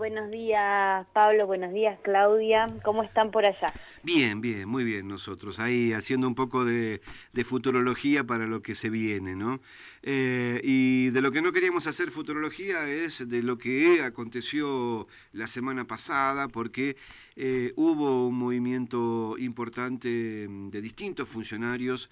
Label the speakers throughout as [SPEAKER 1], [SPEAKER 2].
[SPEAKER 1] Buenos días, Pablo. Buenos días, Claudia. ¿Cómo están por allá?
[SPEAKER 2] Bien, bien, muy bien nosotros, ahí haciendo un poco de futurología para lo que se viene, ¿no? Y de lo que no queríamos hacer futurología es de lo que aconteció la semana pasada, porque hubo un movimiento importante de distintos funcionarios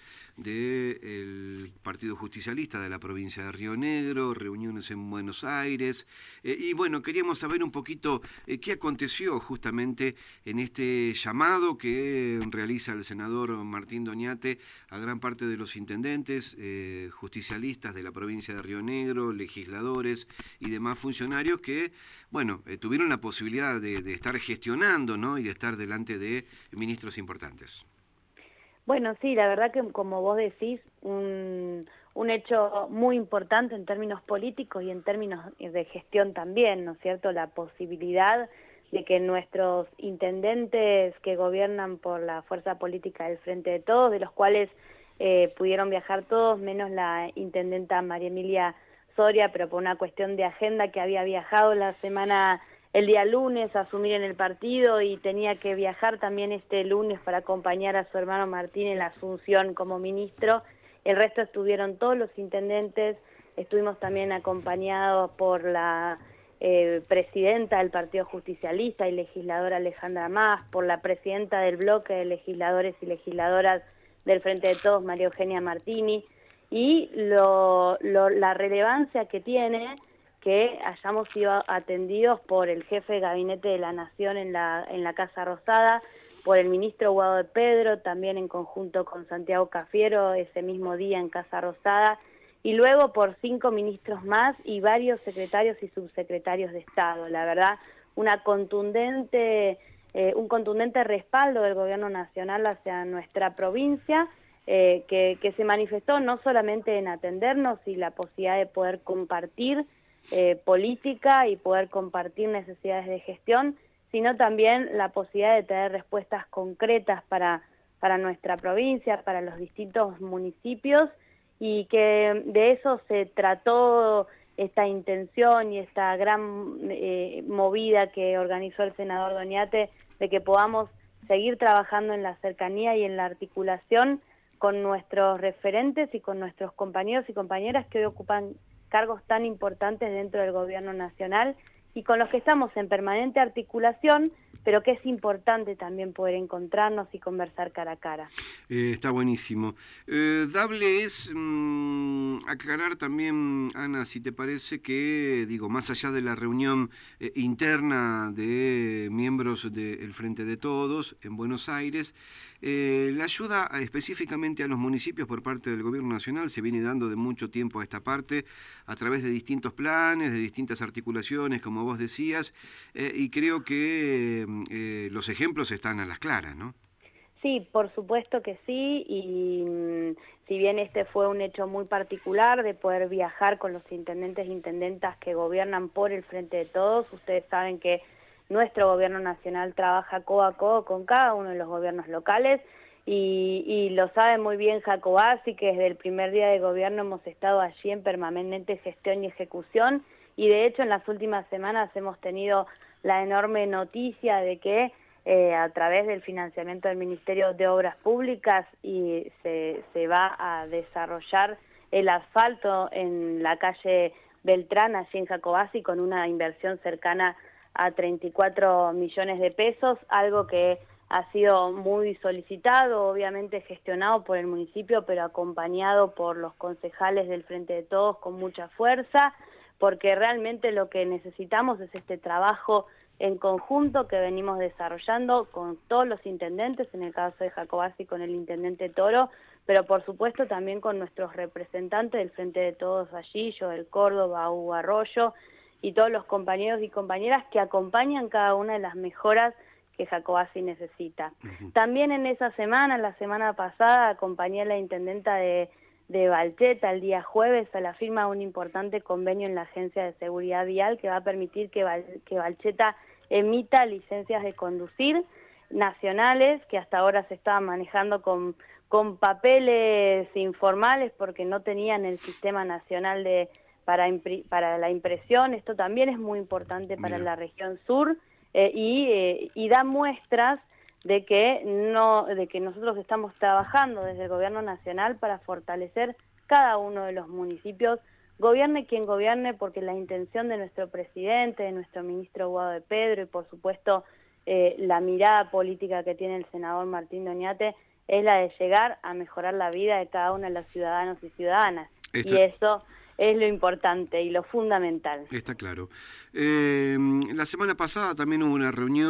[SPEAKER 2] del Partido Justicialista de la provincia de Río Negro, reuniones en Buenos Aires, y bueno, queríamos saber un poquito qué aconteció justamente en este llamado que realiza el senador Martín Doñate a gran parte de los intendentes, justicialistas de la provincia de Río Negro, legisladores y demás funcionarios que, bueno, tuvieron la posibilidad de estar gestionando, ¿no? Y de estar delante de ministros importantes.
[SPEAKER 1] Bueno, sí, la verdad que como vos decís, un hecho muy importante en términos políticos y en términos de gestión también, ¿no es cierto? La posibilidad de que nuestros intendentes que gobiernan por la fuerza política del Frente de Todos, de los cuales pudieron viajar todos, menos la intendenta María Emilia Soria, pero por una cuestión de agenda que había viajado el día lunes a asumir en el partido y tenía que viajar también este lunes para acompañar a su hermano Martín en la asunción como ministro. El resto estuvieron todos los intendentes, estuvimos también acompañados por la presidenta del Partido Justicialista y legisladora Alejandra Mas, por la presidenta del bloque de legisladores y legisladoras del Frente de Todos, María Eugenia Martini, y la relevancia que tiene que hayamos sido atendidos por el jefe de gabinete de la Nación en la Casa Rosada, por el ministro Guado de Pedro, también en conjunto con Santiago Cafiero ese mismo día en Casa Rosada, y luego por 5 ministros más y varios secretarios y subsecretarios de Estado. La verdad, un contundente respaldo del gobierno nacional hacia nuestra provincia, que se manifestó no solamente en atendernos y la posibilidad de poder compartir política y poder compartir necesidades de gestión, sino también la posibilidad de tener respuestas concretas para nuestra provincia, para los distintos municipios, y que de eso se trató esta intención y esta gran movida que organizó el senador Doñate, de que podamos seguir trabajando en la cercanía y en la articulación con nuestros referentes y con nuestros compañeros y compañeras que hoy ocupan cargos tan importantes dentro del gobierno nacional y con los que estamos en permanente articulación, pero que es importante también poder encontrarnos y conversar cara a cara.
[SPEAKER 2] Está buenísimo. Dable es aclarar también, Ana, si te parece que, digo, más allá de la reunión interna de miembros del Frente de Todos en Buenos Aires, la ayuda específicamente a los municipios por parte del Gobierno Nacional se viene dando de mucho tiempo a esta parte, a través de distintos planes, de distintas articulaciones, como vos decías, y creo que los ejemplos están a las claras, ¿no?
[SPEAKER 1] Sí, por supuesto que sí, y si bien este fue un hecho muy particular de poder viajar con los intendentes e intendentas que gobiernan por el Frente de Todos, ustedes saben que nuestro gobierno nacional trabaja codo a codo con cada uno de los gobiernos locales, y lo sabe muy bien Jacobasi, que desde el primer día de gobierno hemos estado allí en permanente gestión y ejecución, y de hecho en las últimas semanas hemos tenido la enorme noticia de que a través del financiamiento del Ministerio de Obras Públicas y se va a desarrollar el asfalto en la calle Beltrán, allí en Jacobasi, con una inversión cercana a 34 millones de pesos, algo que ha sido muy solicitado, obviamente gestionado por el municipio, pero acompañado por los concejales del Frente de Todos con mucha fuerza, porque realmente lo que necesitamos es este trabajo en conjunto que venimos desarrollando con todos los intendentes, en el caso de Jacobasi con el intendente Toro, pero por supuesto también con nuestros representantes del Frente de Todos allí, Joel Córdoba, Hugo Arroyo, y todos los compañeros y compañeras que acompañan cada una de las mejoras que Jacobasi necesita. También en esa semana, la semana pasada, acompañé a la intendenta de Balcheta el día jueves a la firma de un importante convenio en la Agencia de Seguridad Vial que va a permitir que Balcheta emita licencias de conducir nacionales que hasta ahora se estaban manejando con papeles informales porque no tenían el Sistema Nacional de para la impresión. Esto también es muy importante para
[SPEAKER 2] Mira.
[SPEAKER 1] la región sur, y da muestras de que nosotros estamos trabajando desde el gobierno nacional para fortalecer cada uno de los municipios, gobierne quien gobierne, porque la intención de nuestro presidente, de nuestro ministro Guado de Pedro y por supuesto la mirada política que tiene el senador Martín Doñate es la de llegar a mejorar la vida de cada uno de los ciudadanos y ciudadanas. Y
[SPEAKER 2] Está,
[SPEAKER 1] eso es lo importante y lo fundamental.
[SPEAKER 2] está claro. La semana pasada también hubo una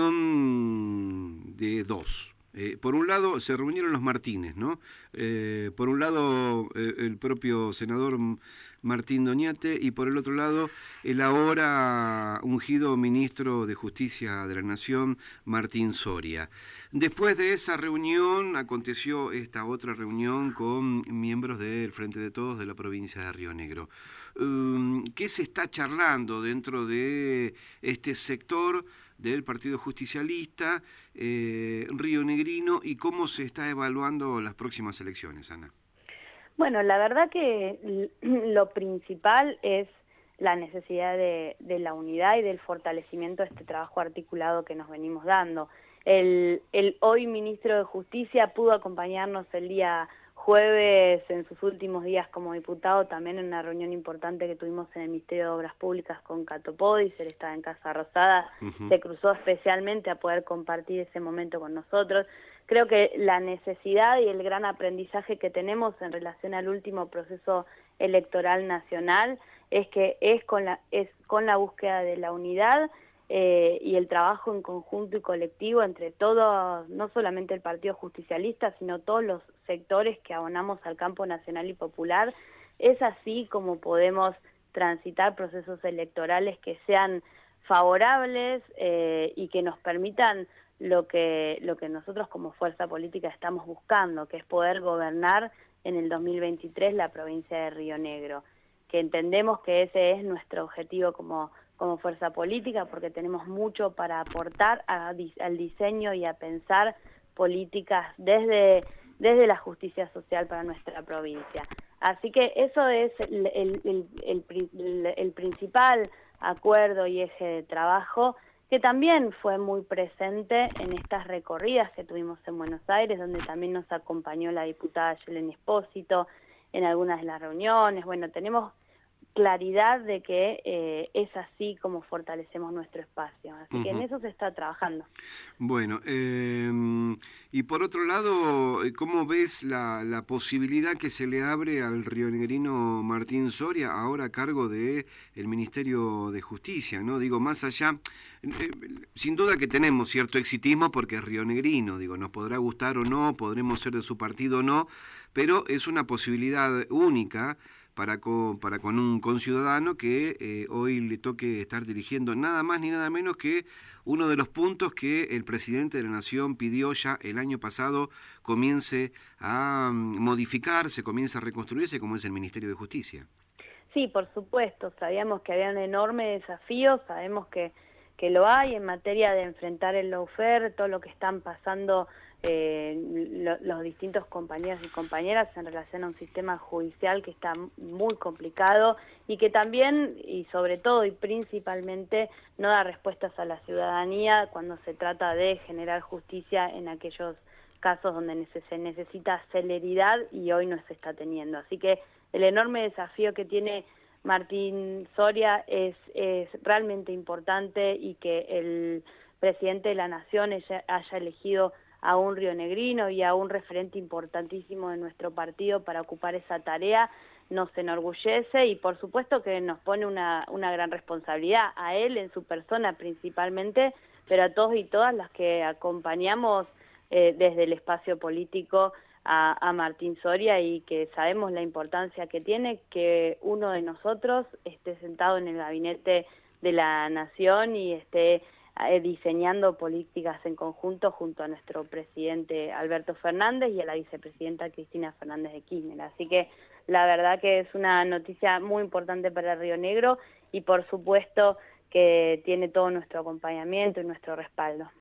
[SPEAKER 2] reunión de dos. Por un lado se reunieron los Martínez, ¿no? Por un lado el propio senador Martín Doñate y por el otro lado el ahora ungido ministro de Justicia de la Nación, Martín Soria. Después de esa reunión aconteció esta otra reunión con miembros del Frente de Todos de la provincia de Río Negro. ¿Qué se está charlando dentro de este sector del Partido Justicialista rionegrino y cómo se está evaluando las próximas elecciones, Ana?
[SPEAKER 1] Bueno, la verdad que lo principal es la necesidad de la unidad y del fortalecimiento de este trabajo articulado que nos venimos dando. El hoy ministro de Justicia pudo acompañarnos el día jueves en sus últimos días como diputado, también en una reunión importante que tuvimos en el Ministerio de Obras Públicas con Cato Podis. Él estaba en Casa Rosada, se cruzó especialmente a poder compartir ese momento con nosotros. Creo que la necesidad y el gran aprendizaje que tenemos en relación al último proceso electoral nacional es que es con la búsqueda de la unidad y el trabajo en conjunto y colectivo entre todos, no solamente el Partido Justicialista, sino todos los sectores que abonamos al campo nacional y popular. Es así como podemos transitar procesos electorales que sean favorables y que nos permitan lo que nosotros como fuerza política estamos buscando, que es poder gobernar en el 2023 la provincia de Río Negro, que entendemos que ese es nuestro objetivo como fuerza política, porque tenemos mucho para aportar al diseño y a pensar políticas desde la justicia social para nuestra provincia. Así que eso es el principal acuerdo y eje de trabajo, que también fue muy presente en estas recorridas que tuvimos en Buenos Aires, donde también nos acompañó la diputada Yelena Espósito en algunas de las reuniones. Bueno, tenemos claridad de que es así como fortalecemos nuestro espacio. Así que en eso se está trabajando.
[SPEAKER 2] Bueno, y por otro lado, ¿cómo ves la posibilidad que se le abre al rionegrino Martín Soria, ahora a cargo del Ministerio de Justicia, ¿no? Digo, más allá, sin duda que tenemos cierto exitismo porque es rionegrino, digo, nos podrá gustar o no, podremos ser de su partido o no, pero es una posibilidad única para con un conciudadano que hoy le toque estar dirigiendo nada más ni nada menos que uno de los puntos que el presidente de la Nación pidió ya el año pasado comience a modificarse, comience a reconstruirse, como es el Ministerio de Justicia.
[SPEAKER 1] Sí, por supuesto, sabíamos que había un enorme desafío, sabemos que lo hay en materia de enfrentar el lawfare, todo lo que están pasando los distintos compañeros y compañeras en relación a un sistema judicial que está muy complicado y que también, y sobre todo y principalmente, no da respuestas a la ciudadanía cuando se trata de generar justicia en aquellos casos donde se necesita celeridad y hoy no se está teniendo. Así que el enorme desafío que tiene Martín Soria es realmente importante, y que el presidente de la Nación haya elegido a un rionegrino y a un referente importantísimo de nuestro partido para ocupar esa tarea nos enorgullece, y por supuesto que nos pone una gran responsabilidad, a él en su persona principalmente, pero a todos y todas las que acompañamos desde el espacio político a Martín Soria, y que sabemos la importancia que tiene que uno de nosotros esté sentado en el gabinete de la Nación y esté diseñando políticas en conjunto junto a nuestro presidente Alberto Fernández y a la vicepresidenta Cristina Fernández de Kirchner. Así que la verdad que es una noticia muy importante para Río Negro, y por supuesto que tiene todo nuestro acompañamiento y nuestro respaldo.